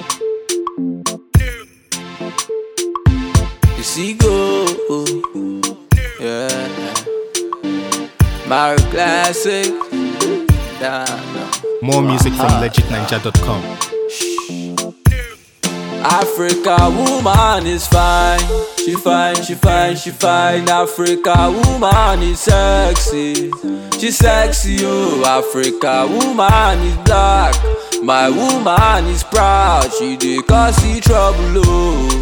You see, go, yeah. Mario Classic. More music from legitninja.com. Africa woman is fine. She fine, she fine, she fine. Africa woman is sexy. She sexy, oh. Africa woman is black. My woman is proud. She dey cause the trouble, oh.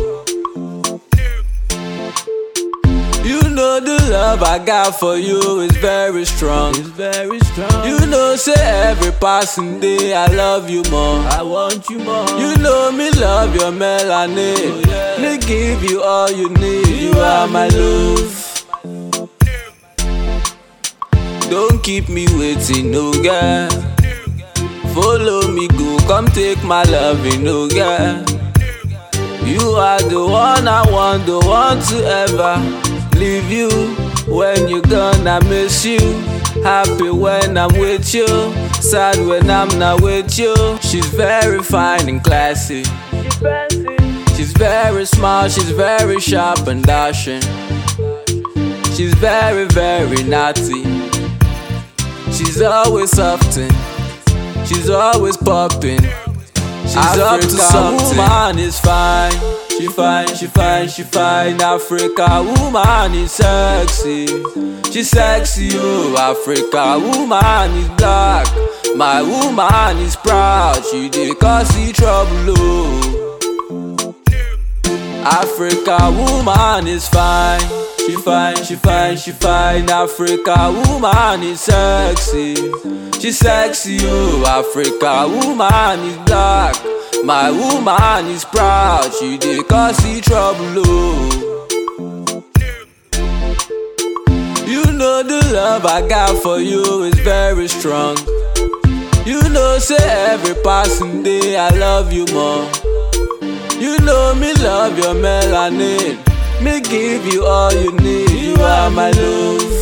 You know the love I got for you is very strong. It's very strong. You know say every passing day I love you more. I want you more. You know me love your melanin. Oh, yeah. Me give you all you need. You are my love. Don't keep me waiting, no girl. Follow me, go, come take my loving, no girl. You are the one I want, don't want to ever leave you. When you're gone, I miss you. Happy when I'm with you, sad when I'm not with you. She's very fine and classy. She's very smart, she's very sharp and dashing. She's very, very naughty. She's always softing. She's always popping. She's Africa up to something. Woman is fine. She fine, she fine, she fine. Africa woman is sexy. She's sexy, oh. Africa woman is black. My woman is proud. She dey cause the trouble, oh. Africa woman is fine. She fine, she fine, she fine. Africa woman is sexy. She's sexy, oh. Africa woman is black. My woman is proud. She dey cause the trouble, oh. You know the love I got for you is very strong. You know say every passing day I love you more. You know me love your melanin. Me give you all you need. You are my love.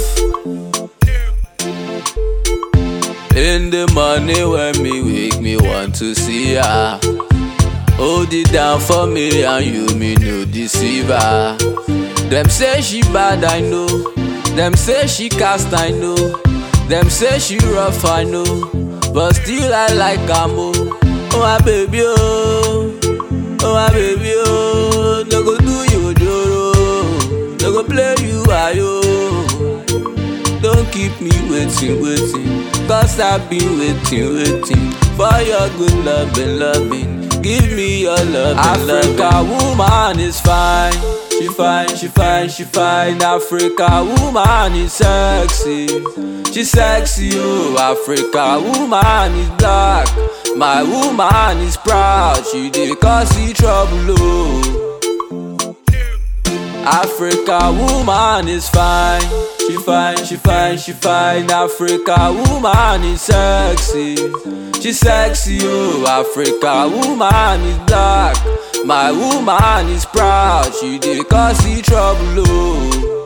In the morning when me wake, me want to see her. Hold it down for me and you me no deceiver. Them say she bad, I know. Them say she cast, I know. Them say she rough, I know. But still I like her more. Oh my baby, oh. Oh my baby, oh. No go do you joro. No go play you ayo. Don't keep me waiting, waiting. Cause I've been waiting, waiting for your good loving. Give me your love. Africa woman is fine. She fine, she fine, she fine. Africa woman is sexy. She's sexy, oh. Africa woman is black. My woman is proud. She dey cause the trouble, oh. Africa woman is fine. She fine, she fine, she fine. Africa woman is sexy. She's sexy, oh. Africa woman is black. My woman is proud. She dey cause the trouble, oh.